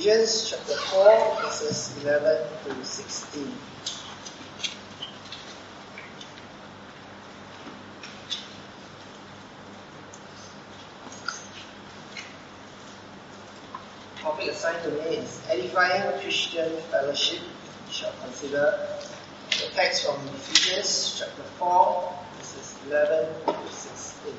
Ephesians chapter 4, verses 11 to 16. The topic assigned to me is Edifying Christian Fellowship. We shall consider the text from Ephesians chapter 4, verses 11 to 16.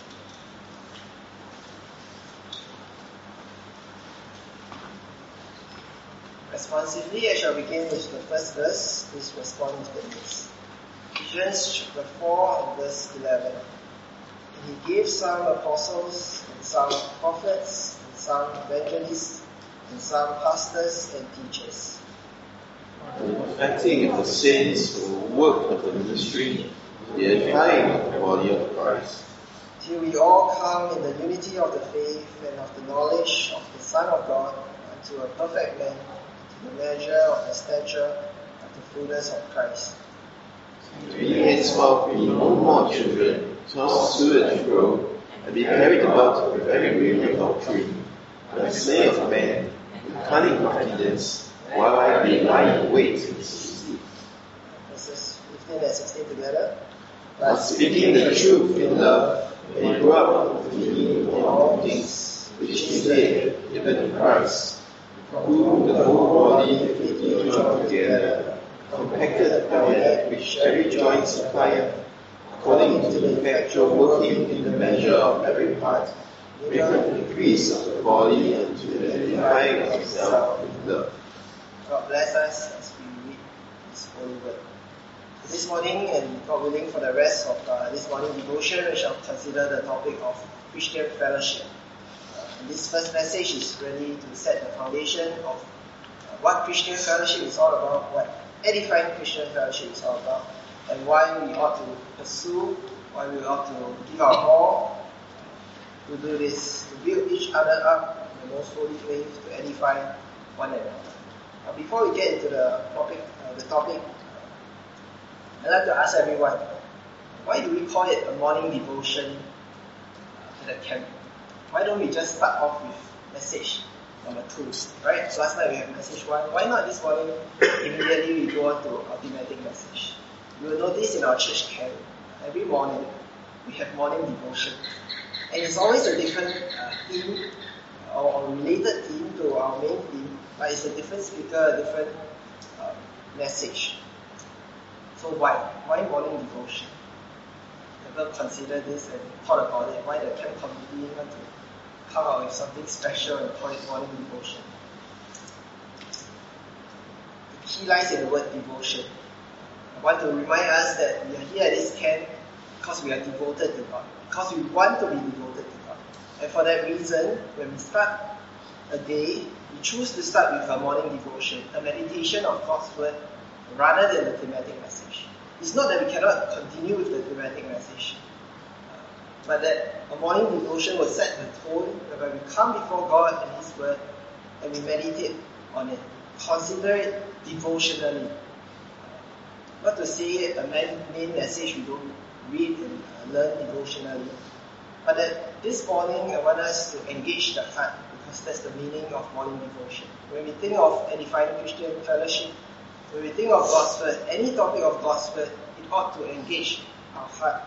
Responsively, I shall begin with the first verse. Please respond to this. Ephesians chapter 4 and verse 11. And he gave some apostles, and some prophets, and some evangelists, and some pastors and teachers. Perfecting of the saints for the work of the ministry, the edifying of the body of Christ. Till we all come in the unity of the faith and of the knowledge of the Son of God, unto a perfect man, the measure of the stature of the fullness of Christ. We henceforth be no more children, tossed to and fro, and be carried about with every wind of doctrine, by the slay of men, with cunning craftiness, while they lie in wait to deceive. Verses 15 and 16 together. But speaking the truth in love, they grow up to be in all things, which is laid, even in Christ, whom the whole body fitly joined together, compacted by that which every joint supplieth, according to the effectual working in the measure of every part, maketh the increase of the body unto the edifying of itself with love. God bless us as we read His holy word. This morning, and God willing for the rest of this morning devotion, we shall consider the topic of Christian fellowship. This first message is really to set the foundation of what Christian fellowship is all about, what edifying Christian fellowship is all about, and why we ought to pursue, why we ought to give our all to do this, to build each other up in the most holy faith, to edify one another. Before we get into the topic, I'd like to ask everyone, why do we call it a morning devotion at the camp? Why don't we just start off with message number 2, right? So last night we had message 1. Why not this morning, immediately we go on to our thematic message? You will notice in our church camp, every morning, we have morning devotion. And it's always a different theme or related theme to our main theme, but it's a different speaker, a different message. So why? Why morning devotion? Ever consider this and thought about it? Why the camp committee want to come out with something special and call it morning devotion? The key lies in the word devotion. I want to remind us that we are here at this camp because we are devoted to God, because we want to be devoted to God. And for that reason, when we start a day, we choose to start with a morning devotion, a meditation of God's word, rather than the thematic message. It's not that we cannot continue with the thematic message, but that a morning devotion will set the tone whereby we come before God and His word and we meditate on it. Consider it devotionally. Not to say a main message we don't read and learn devotionally, but that this morning I want us to engage the heart, because that's the meaning of morning devotion. When we think of edifying Christian fellowship, when we think of God's word, any topic of God's word, it ought to engage our heart.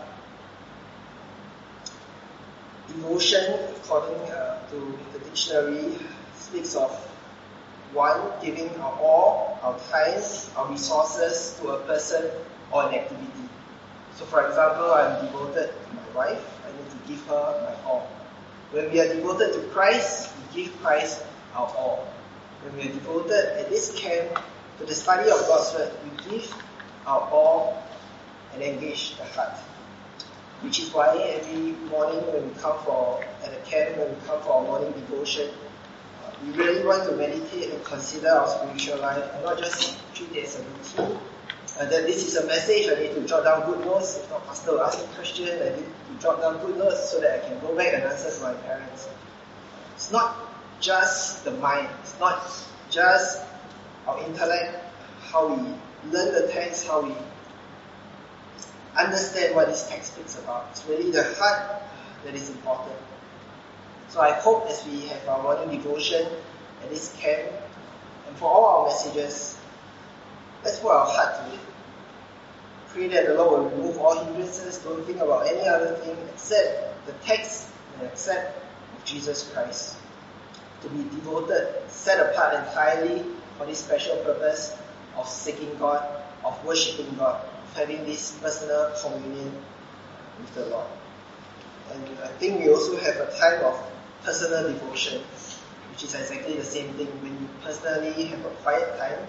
Devotion, according to the dictionary, speaks of one giving our all, our time, our resources to a person or an activity. So for example, I'm devoted to my wife, I need to give her my all. When we are devoted to Christ, we give Christ our all. When we are devoted at this camp to the study of God's word, we give our all and engage the heart. Which is why every morning when we come at a camp, when we come for our morning devotion, we really want to meditate and consider our spiritual life and not just treat it as a routine. That this is a message, I need to jot down good notes. If not, Pastor will ask a question, I need to jot down good notes so that I can go back and answer to my parents. It's not just the mind, it's not just our intellect, how we learn the text, how we understand what this text speaks about. It's really the heart that is important. So I hope as we have our morning devotion, at this camp, and for all our messages, let's put our heart to it. Pray that the Lord will remove all hindrances. Don't think about any other thing except the text and accept of Jesus Christ. To be devoted, set apart entirely for this special purpose of seeking God, of worshipping God, of having this personal communion with the Lord. And I think we also have a time of personal devotion, which is exactly the same thing. When you personally have a quiet time,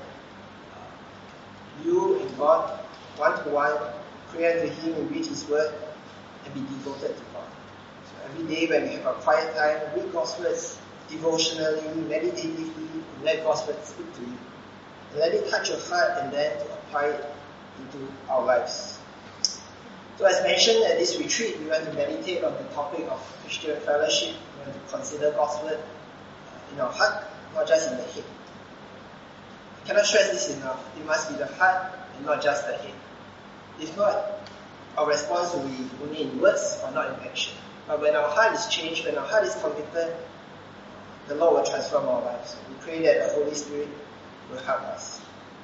you and God, one-to-one, pray unto Him and read His Word, and be devoted to God. So every day when you have a quiet time, read God's words devotionally, meditatively, and let God's Word speak to you. And let it touch your heart and then to apply it into our lives. So as mentioned at this retreat, we want to meditate on the topic of Christian fellowship. We want to consider God's Word in our heart, not just in the head. I cannot stress this enough. It must be the heart and not just the head. If not, our response will be only in words or not in action. But when our heart is changed, when our heart is convicted, the Lord will transform our lives. We pray that the Holy Spirit will help us.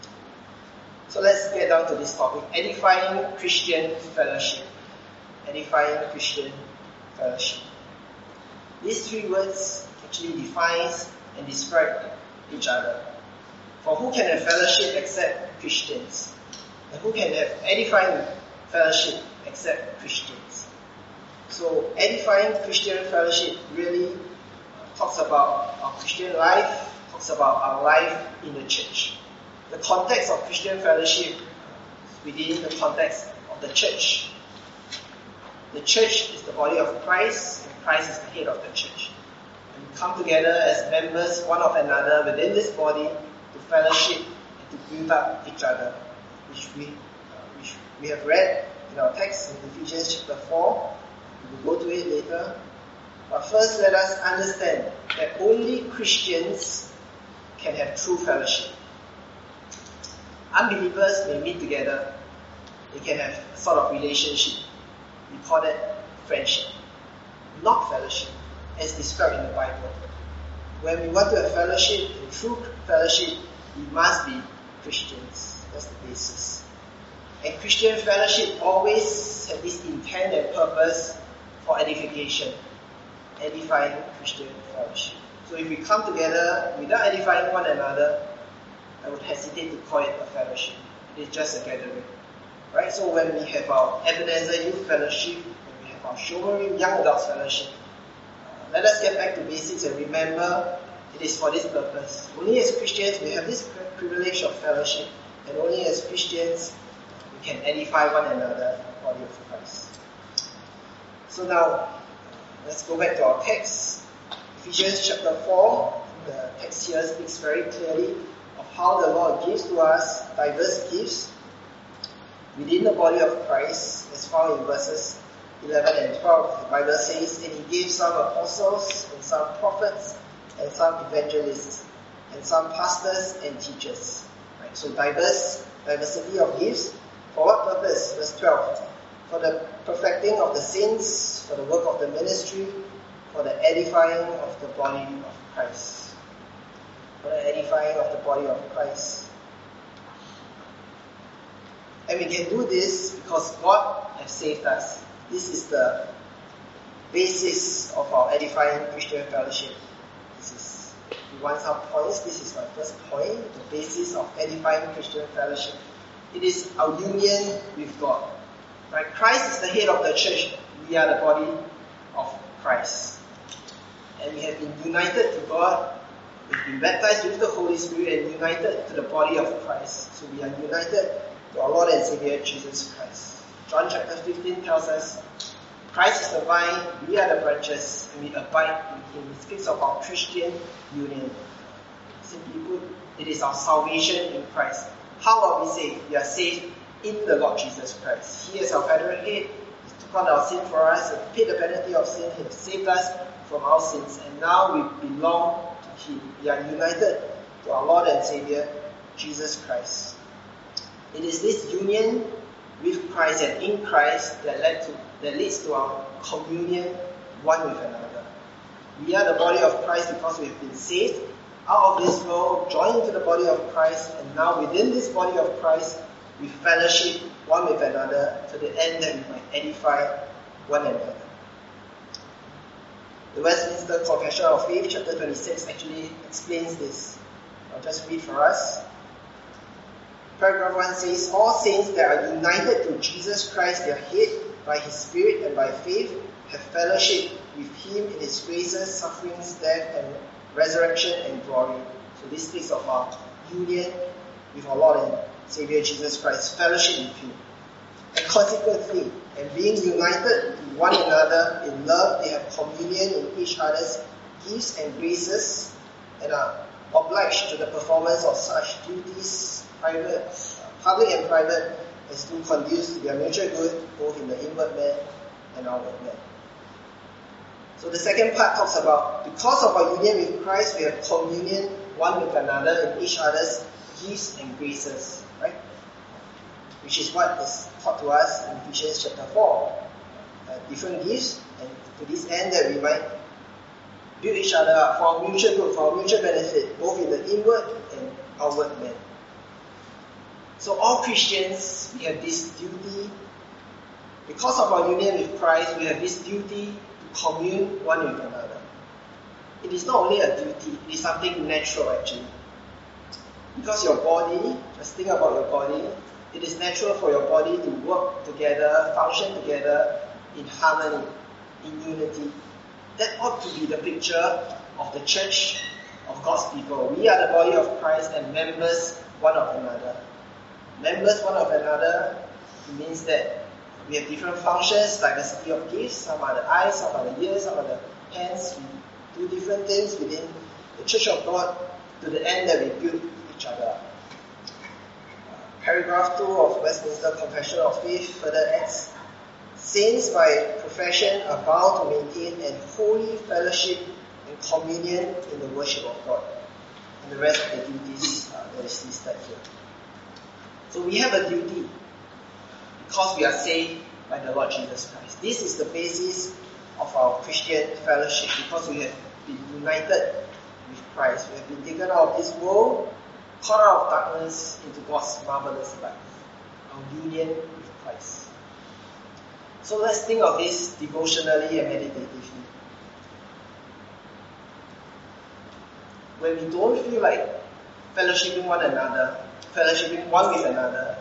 So let's get down to this topic, edifying Christian fellowship. Edifying Christian fellowship. These three words actually defines and describe each other. For who can have fellowship except Christians? And who can have edifying fellowship except Christians? So edifying Christian fellowship really talks about our Christian life, talks about our life in the church. The context of Christian fellowship within the context of the church. The church is the body of Christ, and Christ is the head of the church. And we come together as members one of another within this body to fellowship and to build up each other, which we have read in our text in Ephesians chapter 4. We will go to it later. But first, let us understand that only Christians can have true fellowship. Unbelievers may meet together. They can have a sort of relationship. We call that friendship, not fellowship, as described in the Bible. When we want to have fellowship, and true fellowship, we must be Christians. That's the basis. And Christian fellowship always has this intent and purpose for edification. Edifying Christian fellowship. So if we come together without edifying one another, I would hesitate to call it a fellowship. It is just a gathering. Right? So when we have our Ebenezer Youth Fellowship, when we have our Showering Young Adults Fellowship, let us get back to basics and remember it is for this purpose. Only as Christians we have this privilege of fellowship, and only as Christians we can edify one another in the body of Christ. So now, let's go back to our text. Ephesians chapter 4, the text here speaks very clearly of how the Lord gives to us diverse gifts within the body of Christ, as found in verses 11 and 12. The Bible says, and He gave some apostles, and some prophets, and some evangelists, and some pastors and teachers. Right? So diversity of gifts. For what purpose? Verse 12. For the perfecting of the saints, for the work of the ministry, for the edifying of the body of Christ. For the edifying of the body of Christ. And we can do this because God has saved us. This is the basis of our edifying Christian fellowship. If you want some points, this is my first point, the basis of edifying Christian fellowship. It is our union with God. Right? Christ is the head of the church. We are the body of Christ. And we have been united to God. We've been baptized with the Holy Spirit and united to the body of Christ. So we are united to our Lord and Savior Jesus Christ. John chapter 15 tells us, Christ is the vine, we are the branches, and we abide in Him. It speaks of our Christian union. Simply put, it is our salvation in Christ. How are we saved? We are saved in the Lord Jesus Christ. He is our federal head. He took on our sin for us and paid the penalty of sin. He has saved us from our sins. And now we belong to Him. We are united to our Lord and Savior, Jesus Christ. It is this union with Christ and in Christ that leads to our communion one with another. We are the body of Christ because we have been saved, out of this world, join into the body of Christ, and now within this body of Christ, we fellowship one with another to the end that we might edify one another. The Westminster Confession of Faith, chapter 26, actually explains this. I'll just read for us. Paragraph 1 says, all saints that are united to Jesus Christ, their head, by His Spirit and by faith, have fellowship with Him in His graces, sufferings, death, and resurrection and glory. So this speaks of our union with our Lord and Savior Jesus Christ, fellowship with Him. And consequently, and being united to one another in love, they have communion in each other's gifts and graces, and are obliged to the performance of such duties, public and private, as to conduce to their mutual good, both in the inward man and outward man. So the second part talks about, because of our union with Christ, we have communion one with another in each other's gifts and graces, right? Which is what is taught to us in Ephesians chapter 4. Different gifts, and to this end that we might build each other up for our mutual good, for our mutual benefit, both in the inward and outward man. So all Christians, we have this duty, because of our union with Christ, we have this duty to commune one with another. It is not only a duty, it is something natural actually. Because your body, just think about your body, it is natural for your body to work together, function together in harmony, in unity. That ought to be the picture of the church, of God's people. We are the body of Christ and members one of another. Members one of another, it means that we have different functions, diversity of gifts. Some are the eyes, some are the ears, some are the hands. We do different things within the church of God to the end that we build each other up. Paragraph 2 of Westminster Confession of Faith further adds, saints by profession are bound to maintain an holy fellowship and communion in the worship of God. And the rest of the duties that is listed here. So we have a duty because we are saved by the Lord Jesus Christ. This is the basis of our Christian fellowship, because we have been united with Christ. We have been taken out of this world, caught out of darkness into God's marvelous light. Our union with Christ. So let's think of this devotionally and meditatively. When we don't feel like fellowshipping one another, fellowshipping one with another,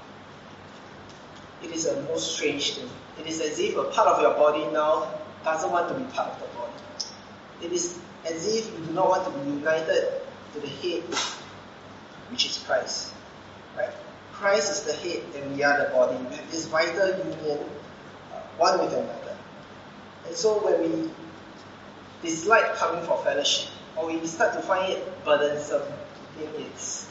it is a most strange thing. It is as if a part of your body now doesn't want to be part of the body. It is as if you do not want to be united to the head, which is Christ. Right? Christ is the head and we are the body. We have this vital union, one with another. And so when we dislike coming for fellowship, or we start to find it burdensome, I think it's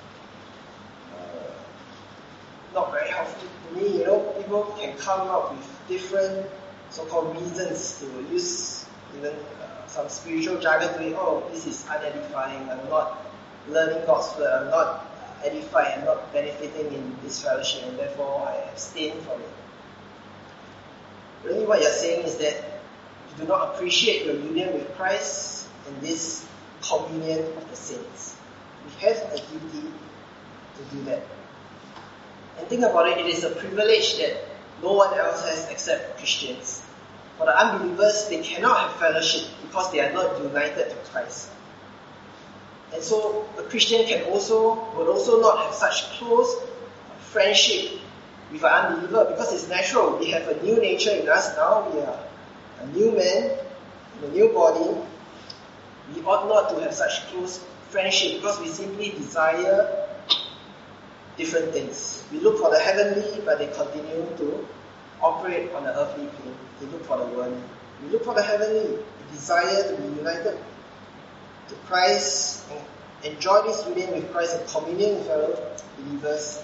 not very helpful to me. People can come up with different so-called reasons to use even some spiritual jargon to it. Oh, this is unedifying, I'm not learning God's word, I'm not edified, I'm not benefiting in this fellowship, and therefore I abstain from it. Really what you're saying is that you do not appreciate your union with Christ and this communion of the saints. We have a duty to do that. And think about it, it is a privilege that no one else has except Christians. For the unbelievers, they cannot have fellowship because they are not united to Christ. And so a Christian would also not have such close friendship with an unbeliever, because it's natural. We have a new nature in us now. We are a new man in a new body. We ought not to have such close friendship because we simply desire different things. We look for the heavenly, but they continue to operate on the earthly plane. They look for the worldly. We look for the heavenly. We desire to be united to Christ and enjoy this union with Christ and communion with fellow believers.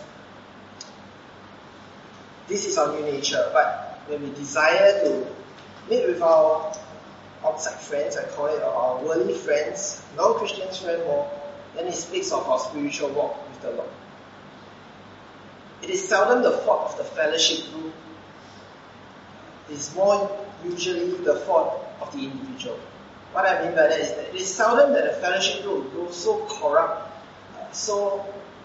This is our new nature. But when we desire to meet with our outside friends, I call it, or our worldly friends, non-Christian friends more, then it speaks of our spiritual walk with the Lord. It is seldom the fault of the fellowship group. It is more usually the fault of the individual. What I mean by that is that it is seldom that a fellowship group will grow so corrupt, so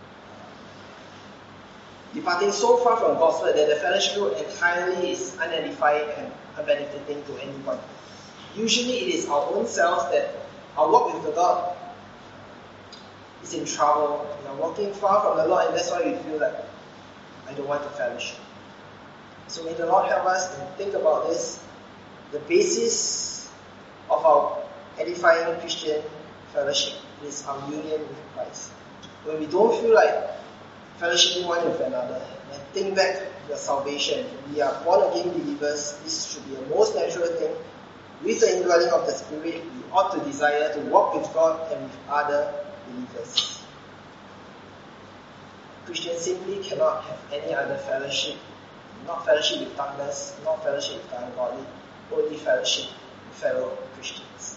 departing so far from God's word that the fellowship group entirely is unedifying and unbenefiting to anyone. Usually it is our own selves that our walk with the God is in trouble. We are walking far from the Lord, and that's why we feel like, I don't want to fellowship. So may the Lord help us and think about this. The basis of our edifying Christian fellowship is our union with Christ. When we don't feel like fellowshipping one with another, and think back to your salvation, we are born again believers, this should be a most natural thing. With the indwelling of the Spirit, we ought to desire to walk with God and with other believers. Christians simply cannot have any other fellowship, not fellowship with darkness, not fellowship with the ungodly, only fellowship with fellow Christians.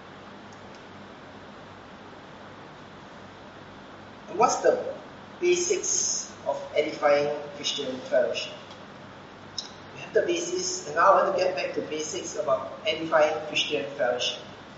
And what's the basics of edifying Christian fellowship? We have the basis, and now I want to get back to basics about edifying Christian fellowship.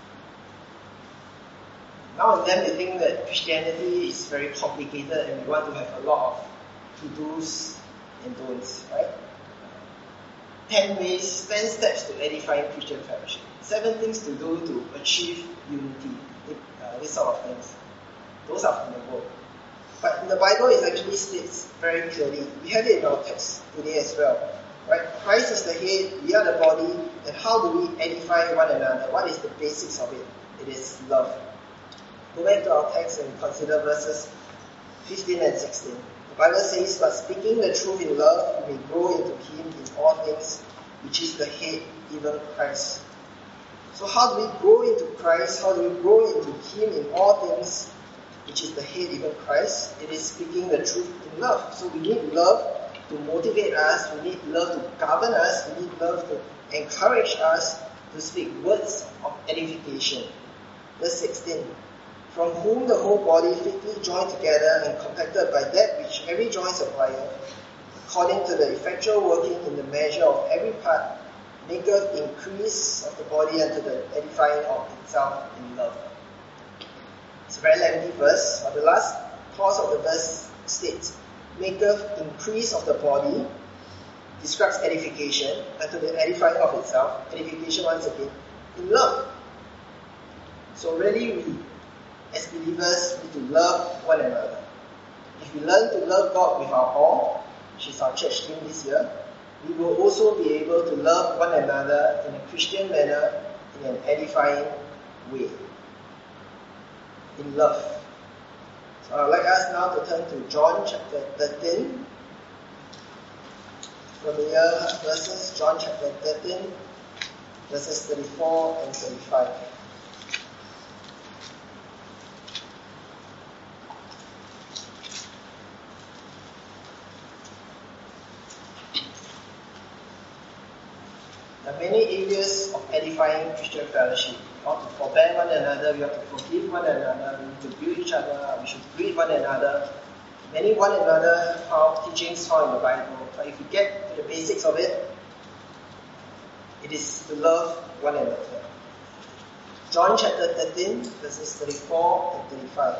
Now and then we think that Christianity is very complicated and we want to have a lot of to-dos and don'ts, right? 10 steps to edifying Christian fellowship. 7 things to do to achieve unity. This sort of things. Those are from the book. But in the Bible it actually states very clearly. We have it in our text today as well. Right? Christ is the head, we are the body, and how do we edify one another? What is the basics of it? It is love. Go back to our text and consider verses 15 and 16. The Bible says, but speaking the truth in love, we may grow into Him in all things, which is the head, even Christ. So how do we grow into Christ? How do we grow into Him in all things, which is the head, even Christ? It is speaking the truth in love. So we need love to motivate us, we need love to govern us, we need love to encourage us to speak words of edification. Verse 16. From whom the whole body fitly joined together and compacted by that which every joint supplieth, according to the effectual working in the measure of every part, maketh increase of the body unto the edifying of itself in love. It's a very lengthy verse, but the last clause of the verse states, maketh increase of the body, describes edification, unto the edifying of itself, edification once again, in love. So really we, as believers, need to love one another. If we learn to love God with our all, which is our church theme this year, we will also be able to love one another in a Christian manner, in an edifying way. In love. So I'd like us now to turn to John chapter 13. Familiar verses, John chapter 13, verses 34 and 35. There are many areas of edifying Christian fellowship. We ought to forbear one another, we ought to forgive one another, we need to build each other, we should greet one another. Many one another teachings found in the Bible. But if we get to the basics of it, it is to love one another. John chapter 13, verses 34 and 35.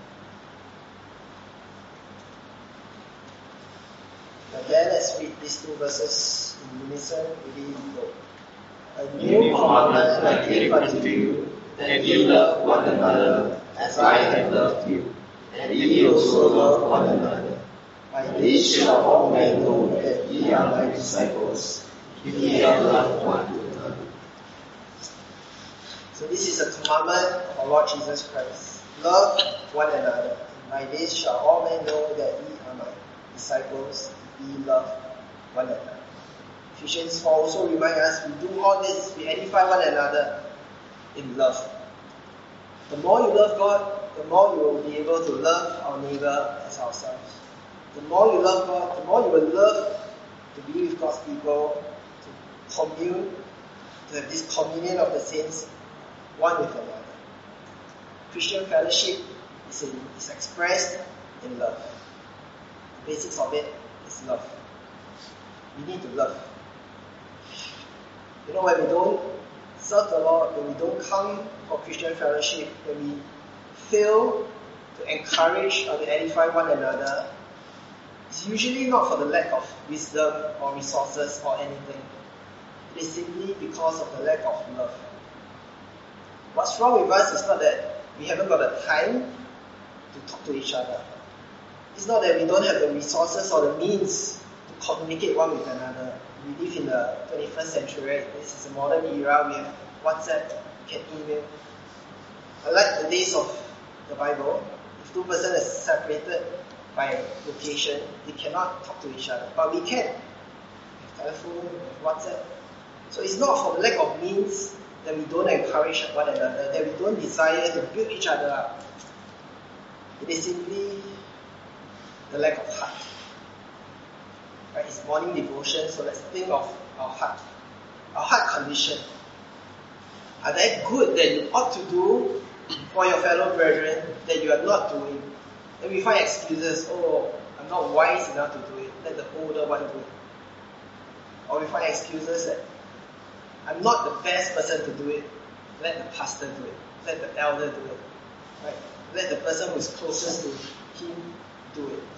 And then let's read these 2 verses in unison. Ready, go. A new commandment I give unto you, that ye love one another, as I have loved you, and ye also love one another. By this shall all men know that ye are my disciples, if ye have loved one another. So this is a commandment of our Lord Jesus Christ. Love one another. And by this shall all men know that ye are my disciples, if ye love one another. Ephesians 4 also remind us, we do all this, we edify one another in love. The more you love God, the more you will be able to love our neighbor as ourselves. The more you love God, the more you will love to be with God's people, to commune, to have this communion of the saints, one with another. Christian fellowship is expressed in love. The basics of it is love. We need to love. You know, when we don't serve the Lord, when we don't come for Christian fellowship, when we fail to encourage or to edify one another, it's usually not for the lack of wisdom or resources or anything. It is simply because of the lack of love. What's wrong with us is not that we haven't got the time to talk to each other. It's not that we don't have the resources or the means to communicate one with another. We live in the 21st century, right? This is a modern era. We have WhatsApp, we can email. Unlike the days of the Bible, if two persons are separated by location, they cannot talk to each other. But we can. We have telephone, we have WhatsApp. So it's not for the lack of means that we don't encourage one another, that we don't desire to build each other up. It is simply the lack of heart. Right? It's morning devotion, so let's think of our heart condition. Are there good that you ought to do for your fellow brethren that you are not doing? And we find excuses. Oh, I'm not wise enough to do it. Let the older one do it. Or we find excuses that I'm not the best person to do it. Let the pastor do it. Let the elder do it. Right? Let the person who is closest to him do it.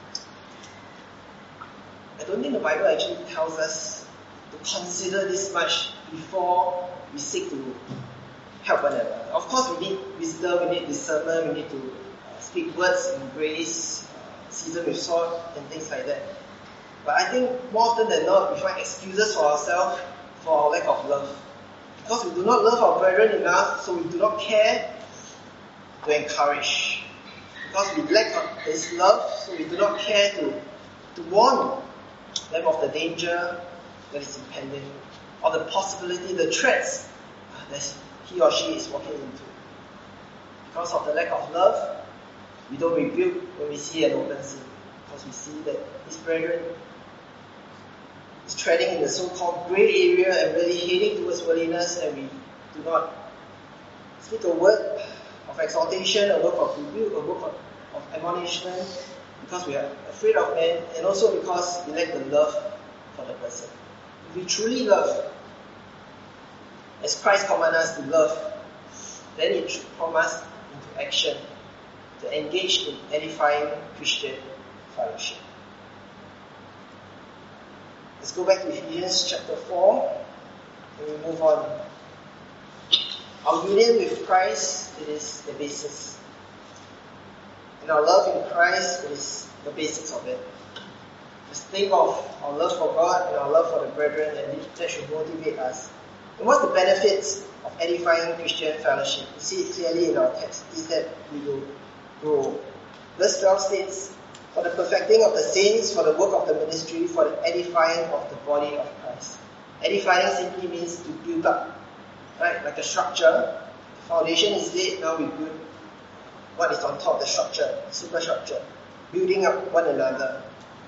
I don't think the Bible actually tells us to consider this much before we seek to help one another. Of course, we need wisdom, we need discernment, we need to speak words in grace, season with salt, and things like that. But I think more often than not, we find excuses for ourselves for our lack of love. Because we do not love our brethren enough, so we do not care to encourage. Because we lack this love, so we do not care to warn them of the danger that is impending, or the possibility, the threats that he or she is walking into. Because of the lack of love, we don't rebuke when we see an open sin, because we see that his brethren is treading in the so-called grey area and really heading towards worldliness, and we do not speak a word of exhortation, a word of rebuke, a word of admonishment, because we are afraid of men, and also because we lack the love for the person. If we truly love, as Christ commands us to love, then it should prompt us into action, to engage in edifying Christian fellowship. Let's go back to Ephesians chapter 4, and we move on. Our union with Christ, it is the basis. And our love in Christ is the basics of it. Just think of our love for God and our love for the brethren, and that should motivate us. And what's the benefits of edifying Christian fellowship? You see it clearly in our text, is that we will grow. Verse 12 states, for the perfecting of the saints, for the work of the ministry, for the edifying of the body of Christ. Edifying simply means to build up, right? Like a structure. The foundation is laid, now we build what is on top, the structure, superstructure, building up one another.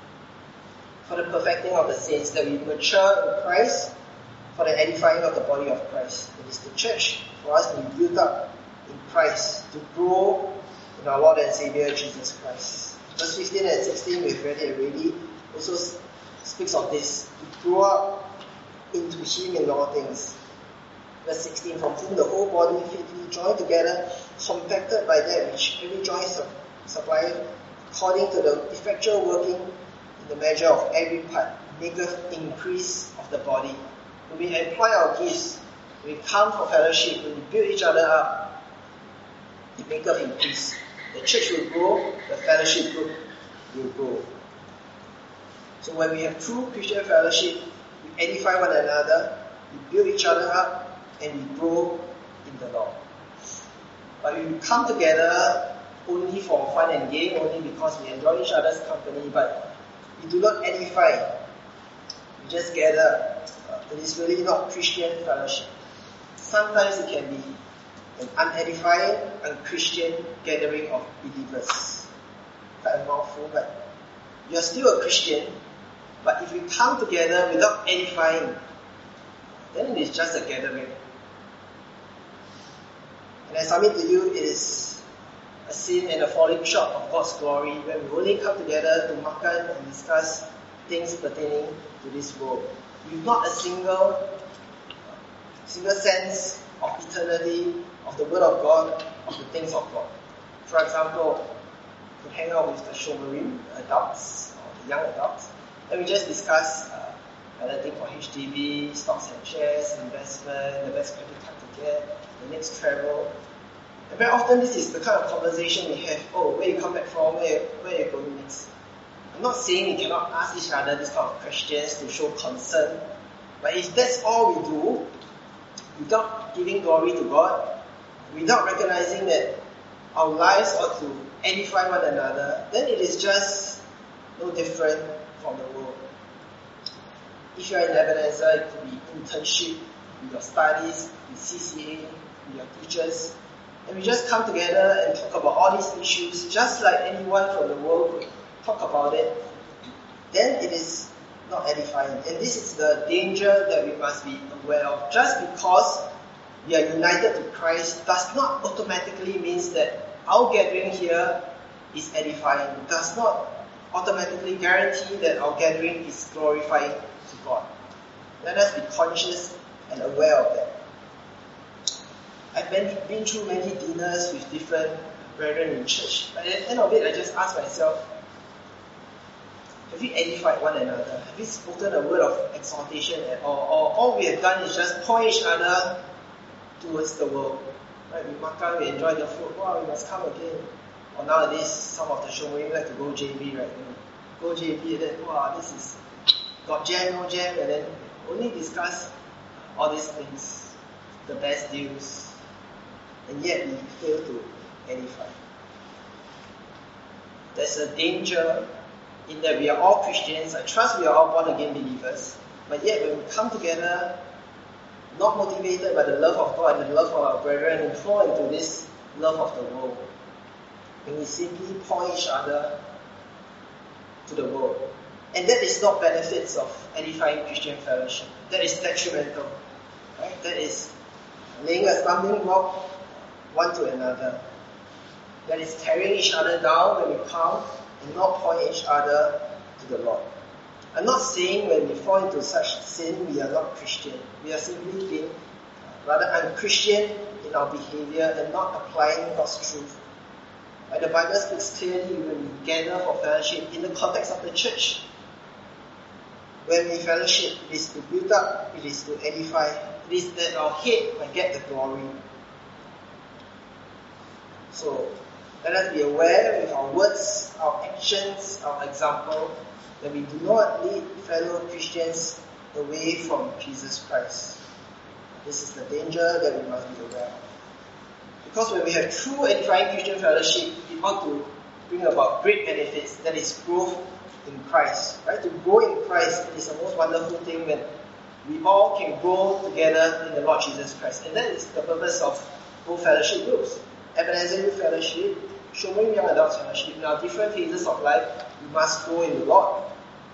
For the perfecting of the saints, that we mature in Christ, for the edifying of the body of Christ. It is the church, for us to be built up in Christ, to grow in our Lord and Savior Jesus Christ. Verse 15 and 16, we've read it already, also speaks of this, to grow up into Him in all things. Verse 16, from whom the whole body fitly joined together, compacted by that which every joint supplieth, according to the effectual working in the measure of every part, maketh increase of the body. When we employ our gifts, when we come for fellowship, when we build each other up, it maketh increase. The church will grow, the fellowship group will grow. So when we have true Christian fellowship, we edify one another, we build each other up, and we grow in the Lord. But we come together only for fun and gain, only because we enjoy each other's company, but we do not edify. We just gather. It is really not Christian fellowship. Sometimes it can be an unedifying, unchristian gathering of believers. Quite a mouthful, but you're still a Christian, but if we come together without edifying, then it is just a gathering. And I submit to you, it is a sin and a falling short of God's glory when we only come together to makan and discuss things pertaining to this world. With not a single single sense of eternity, of the Word of God, of the things of God. For example, we hang out with the Shomerim, the adults, or the young adults, and we just discuss anything for HDB, stocks and shares, investment, the best credit card to get, the next travel. And very often this is the kind of conversation we have. Oh, where you come back from, where you going next? I'm not saying we cannot ask each other this kind of questions to show concern, but if that's all we do, without giving glory to God, without recognizing that our lives ought to edify one another, then it is just no different from the world. If you are in Ebenezer, it could be internship, with your studies, with CCA, with your teachers, and we just come together and talk about all these issues just like anyone from the world would talk about it, then it is not edifying. And this is the danger that we must be aware of. Just because we are united to Christ does not automatically means that our gathering here is edifying. It does not automatically guarantee that our gathering is glorifying to God. Let us be conscious and aware of that. I've been through many dinners with different brethren in church. But at the end of it, I just ask myself, have we edified one another? Have we spoken a word of exhortation at all? Or all we have done is just point each other towards the world? Right? We makan, we enjoy the food. Wow, we must come again. Or nowadays, some of the Shomerim like to go JB, right? Go JB and then, wow, this is got jam, no jam, and then only discuss all these things, the best deals. And yet we fail to edify. There's a danger in that we are all Christians. I trust we are all born again believers. But yet when we come together, not motivated by the love of God and the love of our brethren, we fall into this love of the world. And we simply point each other to the world. And that is not benefits of edifying Christian fellowship. That is detrimental. Right? That is laying a stumbling block one to another. That is tearing each other down when we come and not point each other to the Lord. I'm not saying when we fall into such sin we are not Christian. We are simply being rather unchristian in our behavior and not applying God's truth. Right? The Bible speaks clearly when we gather for fellowship in the context of the church. When we fellowship, it is to build up, it is to edify, it is that our head might get the glory. So, let us be aware with our words, our actions, our example, that we do not lead fellow Christians away from Jesus Christ. This is the danger that we must be aware of. Because when we have true edifying Christian fellowship, it ought to bring about great benefits, that is growth in Christ. Right? To grow in Christ, it is the most wonderful thing when we all can grow together in the Lord Jesus Christ. And that is the purpose of both fellowship groups. Ebenezer Youth Fellowship, Shomerim Young Adults Fellowship. In our different phases of life, we must grow in the Lord.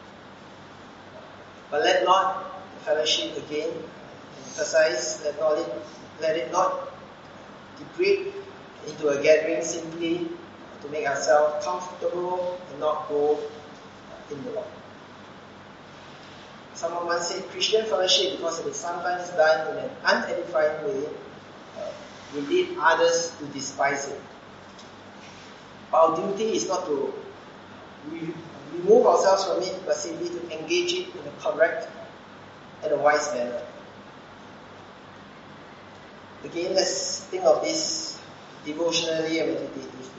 But let not the fellowship again emphasize, let it not degrade into a gathering simply to make ourselves comfortable and not grow in the Lord. Someone once said Christian fellowship, because it is sometimes done in an unedifying way, will lead others to despise it. Our duty is not to remove ourselves from it, but simply to engage it in a correct and a wise manner. Again, let's think of this devotionally and meditatively.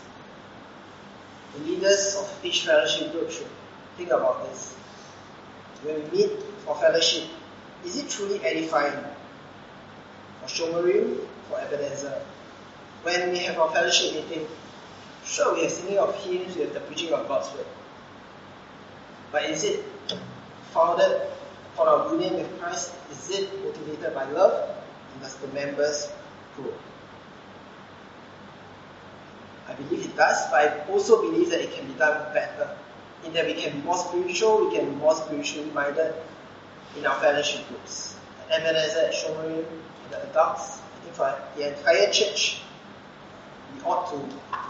The leaders of each fellowship group should think about this. When we meet for fellowship, is it truly edifying? For Shomerim, for Ebenezer. When we have our fellowship meeting, sure, we have singing of hymns, we have the preaching of God's word. But is it founded for our union with Christ? Is it motivated by love? And does the members grow? I believe it does, but I also believe that it can be done better. In that we can be more spiritual, we can be more spiritually minded in our fellowship groups. At Ebenezer, at Shomerim, the adults, I think for the entire church, we ought to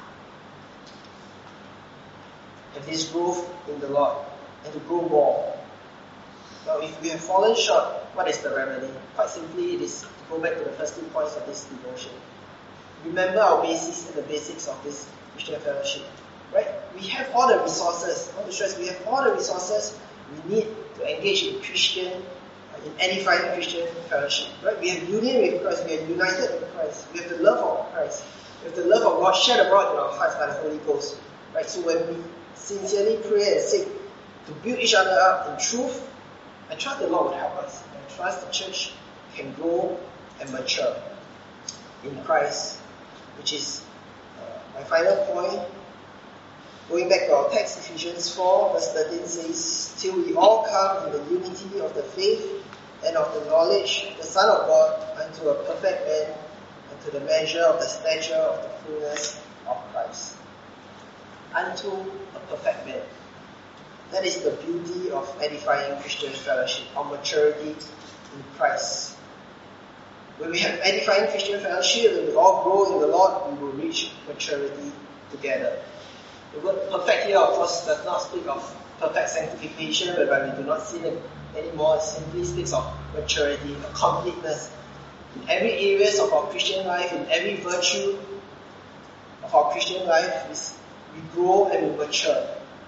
have this growth in the Lord and to grow more. Now, if we have fallen short, what is the remedy? Quite simply, it is to go back to the first 2 points of this devotion. Remember our basis and the basics of this Christian fellowship. Right? We have all the resources. I want to stress, we have all the resources we need to engage in edifying Christian fellowship. Right? We have union with Christ. We are united with Christ. We have the love of Christ. We have the love of God shed abroad in our hearts by the Holy Ghost. Right? So when we sincerely pray and seek to build each other up in truth, I trust the Lord will help us. I trust the church can grow and mature in Christ, which is my final point. Going back to our text, Ephesians 4 verse 13 says, till we all come in the unity of the faith and of the knowledge of the Son of God, unto a perfect man, unto the measure of the stature of the fullness of Christ. Unto a perfect man. That is the beauty of edifying Christian fellowship, or maturity in Christ. When we have edifying Christian fellowship, when we all grow in the Lord, we will reach maturity together. The word perfect here, of course, does not speak of perfect sanctification, whereby we do not sin anymore. It simply speaks of maturity, a completeness. In every areas of our Christian life, in every virtue of our Christian life, we grow and we mature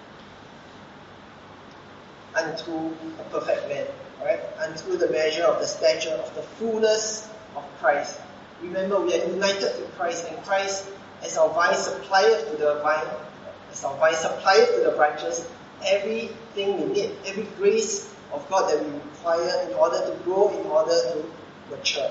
unto a perfect man, right? Unto the measure of the stature of the fullness of Christ. Remember, we are united to Christ, and Christ as our vine supplier to the vine, as our vine supplier to the branches, everything we need, every grace of God that we require in order to grow, in order to mature.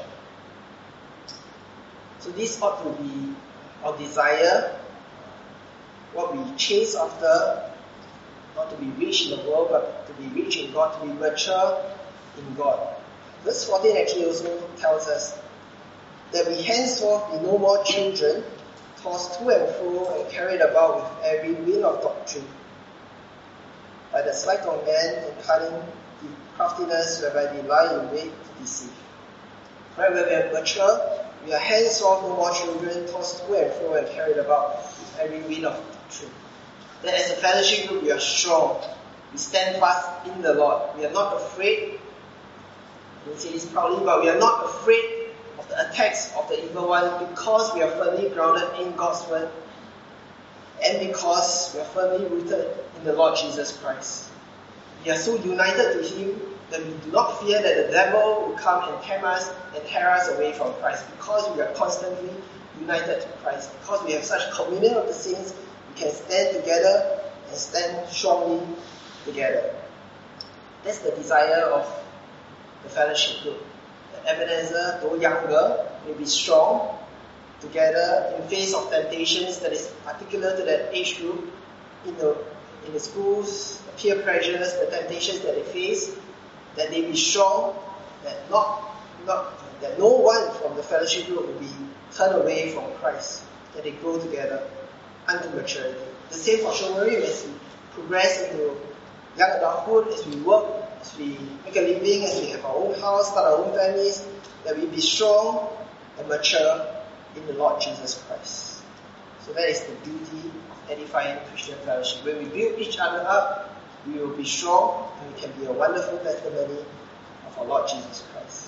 So this ought to be our desire, what we chase after, not to be rich in the world, but to be rich in God, to be mature in God. Verse 14 actually also tells us that we henceforth be no more children, tossed to and fro and carried about with every wind of doctrine, by the sleight of men and cunning craftiness whereby they lie in wait to deceive. Right, when we are mature, we are henceforth no more children, tossed to and fro and carried about with every wind of doctrine. That as a fellowship group, we are strong. We stand fast in the Lord. We are not afraid. I don't say this proudly, but we are not afraid of the attacks of the evil one, because we are firmly grounded in God's word, and because we are firmly rooted in the Lord Jesus Christ. We are so united to Him that we do not fear that the devil will come and tear us away from Christ, because we are constantly united to Christ. Because we have such communion of the saints, we can stand together and stand strongly together. That's the desire of the fellowship group. That Ebenezer, though younger, may be strong together in face of temptations that is particular to that age group, in the schools, the peer pressures, the temptations that they face, that they be strong, that that no one from the fellowship group will be turned away from Christ, that they grow together unto maturity. The same for Shomerim, as we progress into young adulthood, as we work, as we make a living, as we have our own house, start our own families, that we be strong and mature in the Lord Jesus Christ. So that is the beauty of edifying Christian fellowship. When we build each other up, we will be strong, and we can be a wonderful testimony of our Lord Jesus Christ.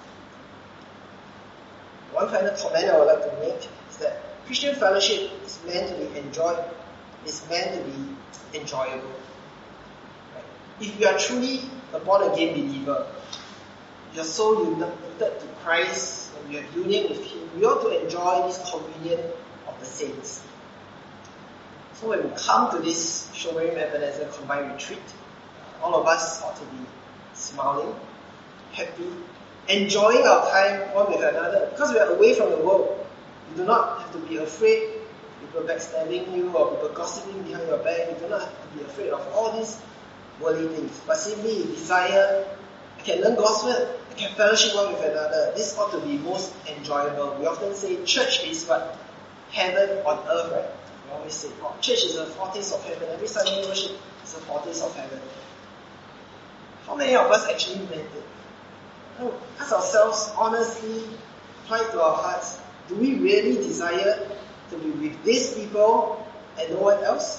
One final comment I would like to make is that Christian fellowship is meant to be enjoyed. It's meant to be enjoyable. Right? If you are truly a born-again believer, you are so united to Christ and you have union with Him, we ought to enjoy this communion of the saints. So when we come to this Shomerim Ebenezer combined retreat, all of us ought to be smiling, happy, enjoying our time one with another, because we are away from the world. You do not have to be afraid people backstabbing you or people gossiping behind your back. You do not have to be afraid of all these worldly things, but simply you desire, I can learn God's word, I can fellowship one with another. This ought to be most enjoyable. We often say church is what? Heaven on earth, right? We always say, church is a foretaste of heaven. Every Sunday worship is a foretaste of heaven. How many of us actually meant it? Ask ourselves honestly, apply to our hearts, do we really desire to be with these people and no one else?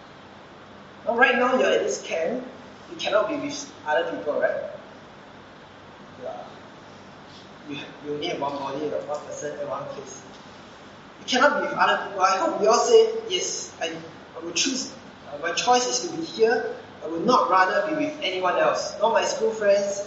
Now, right now you're at this camp, you cannot be with other people, right? you only have one body, one person, and one place. You cannot be with other people. I hope we all say, yes, I will choose. My choice is to be here. I would not rather be with anyone else. Not my school friends,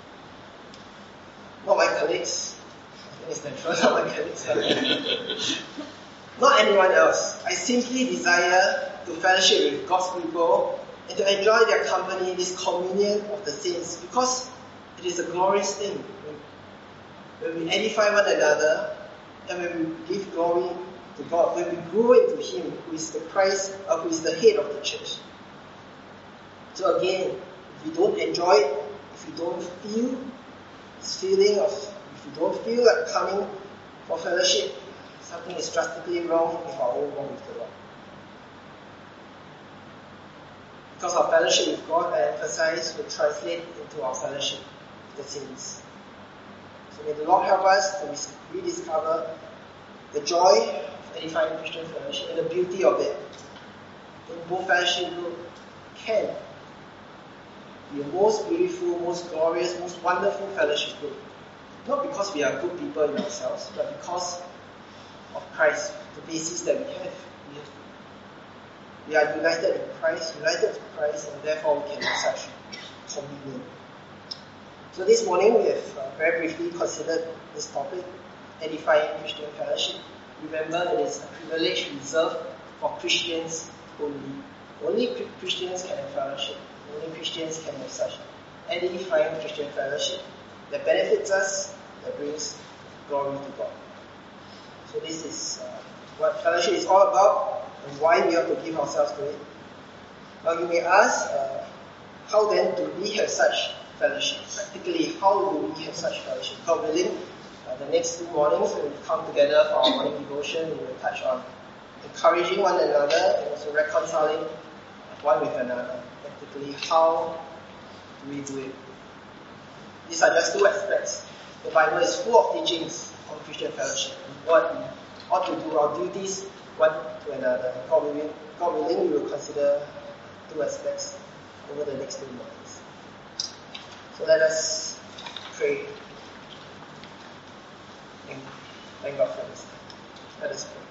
not my colleagues. I think it's natural, not my colleagues. Not anyone else. I simply desire to fellowship with God's people and to enjoy their company, this communion of the saints, because it is a glorious thing. When we edify one another and when we give glory to God, when we grow into Him, who is the Christ, who is the head of the church. So again, if you don't enjoy it, if you don't feel this feeling of, if you don't feel like coming for fellowship, something is drastically wrong with our own walk with the Lord. Because our fellowship with God, I emphasize, will translate into our fellowship with the saints. So may the Lord help us to rediscover the joy of edifying Christian fellowship and the beauty of it. In both fellowship group can be the most beautiful, most glorious, most wonderful fellowship group. Not because we are good people in ourselves, but because of Christ, the basis that we have. We are united in Christ, united to Christ, and therefore we can have such communion. So this morning we have very briefly considered this topic, edifying Christian fellowship. Remember, it is a privilege reserved for Christians only. Only Christians can have fellowship. Only Christians can have such edifying Christian fellowship that benefits us, that brings glory to God. So this is what fellowship is all about and why we have to give ourselves to it. Now you may ask, how then do we have such fellowship? Practically, how do we have such fellowship? God willing, the next 2 mornings when we come together for our morning devotion, we will touch on encouraging one another and also reconciling one with another. Practically, how do we do it? These are just 2 aspects. The Bible is full of teachings on Christian fellowship and what we ought to do, our duties one to another. God willing, we will consider 2 aspects over the next 2 mornings. So let us pray. Thank God for this. Let us pray.